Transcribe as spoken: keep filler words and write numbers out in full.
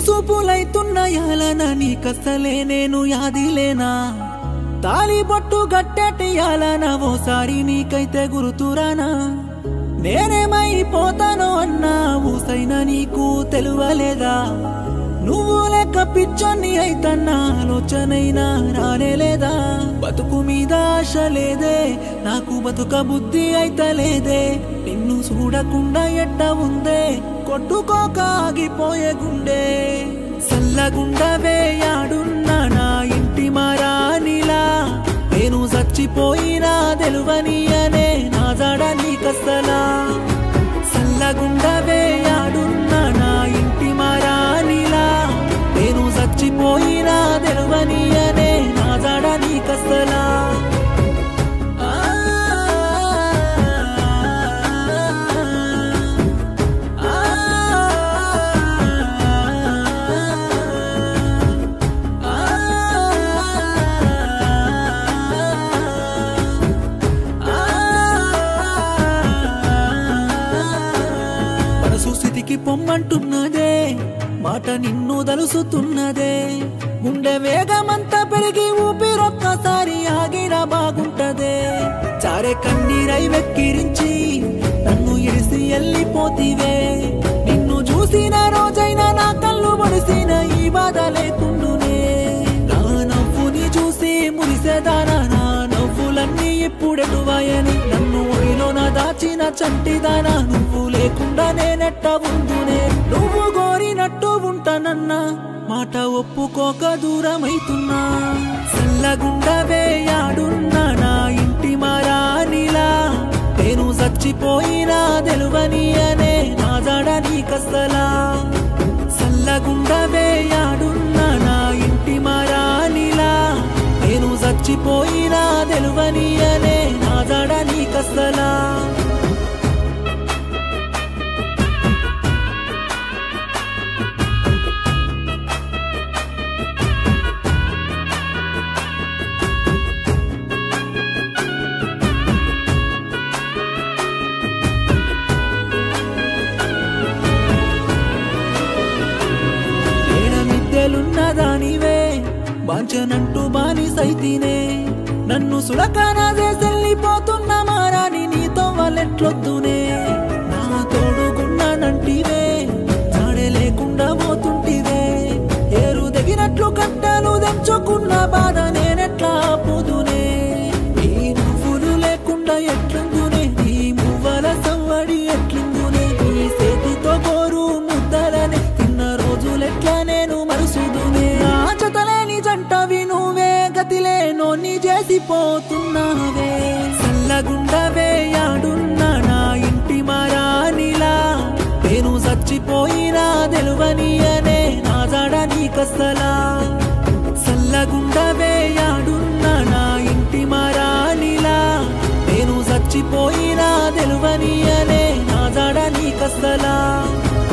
సూపులైతున్న యాలన నీకసలే నేను యాదిలేనా తాలి బొట్టు గట్టెటి యాలన ఓసారి నీకైతే గురుతురానా నేనేమైపోతానో అన్నా ఊసైన నీకు తెలువలేదా నువ్వు లెక్క పిచ్చొన్ని అయితన్నా ఆలోచనైనా రానేలేదా బతుకు మీద ఆశ లేదే నాకు బతుక బుద్ధి అయితలేదే నిన్ను చూడకుండా ఎట్ట ఉందే కొట్టుకోక ఆగిపోయే గుండె సల్లగుండవే యాడున్నా నా ఇంటి మారానిలా నేను చచ్చిపోయినా తెలువని అనే నా జాడ నీకసలా సల్లగుండవే యాడున్నా నా ఇంటి మారానిలా నేను చచ్చిపోయినా తెలువని అనే నా జాడ నీకసలా పొమ్మంటున్నదే మాట నిన్ను దలుసుతున్నదే గుండె వేగమంతా పెరిగి ఊపిరొక్కసారి ఆగిరా బాగుంటదే చారే కన్నీరై వెక్కిరించి నన్ను ఇడిసి వెళ్ళిపోతివే నిన్ను చూసిన రోజైనా నా కళ్ళు ముడిసిన ఈ బాధ లేకుండునే నా నవ్వుని చూసి మురిసేదానా నా నవ్వులన్నీ ఇప్పుడెటువాయని నన్ను ఒడిలోన దాచిన చంటిదానా నువ్వు లేకుండా నేనెట్ట ఉందునే నువ్వు గోరినట్టు ఉంటానన్నా మాట ఒప్పుకోక దూరమైతున్నా సల్లగుండవే యాడున్నా నా ఇంటి మారానిలా నేను చచ్చిపోయినా తెలువని అనే నా జాడ నీకసలా సల్లగుండవే యాడున్నా నా ఇంటి మారానిలా నేను చచ్చిపోయినా తెలువని అనే నా జాడ నీకసలా దానివే బాంచనంటూ బానిసైతేనే నన్ను సులకానా చేసెళ్ళిపోతున్న మారాని నీతో వాళ్ళెట్లొద్దునే నా తోడుగున్నానంటివే జాడే లేకుండా పోతుంటివే ఏరు దగ్గినట్లు కట్టాలు తెంచుకున్న బాధ నేనెట్లా ఆపుదునే ఈ నువ్వులు లేకుండా ఎట్లుందునే ఈ మువ్వల సవ్వడి ఎట్లుందునే ఈ చేతితో కోరు ముద్దలనే తిన్న రోజులెట్లా నేను మరుసుదునే నా జతలేని జంటవి నువ్వే గతిలేనో నీ చేసిపోతున్నావే సల్లగుండవే యాడున్నా నా ఇంటి మారానిలా నేను చచ్చిపోయినా తెలువని అనే నా జాడ నీకసలా సల్లగుండవే యాడున్నా నా ఇంటి మారానిలా నేను చచ్చిపోయినా తెలువని అనే నా జాడ నీకసలా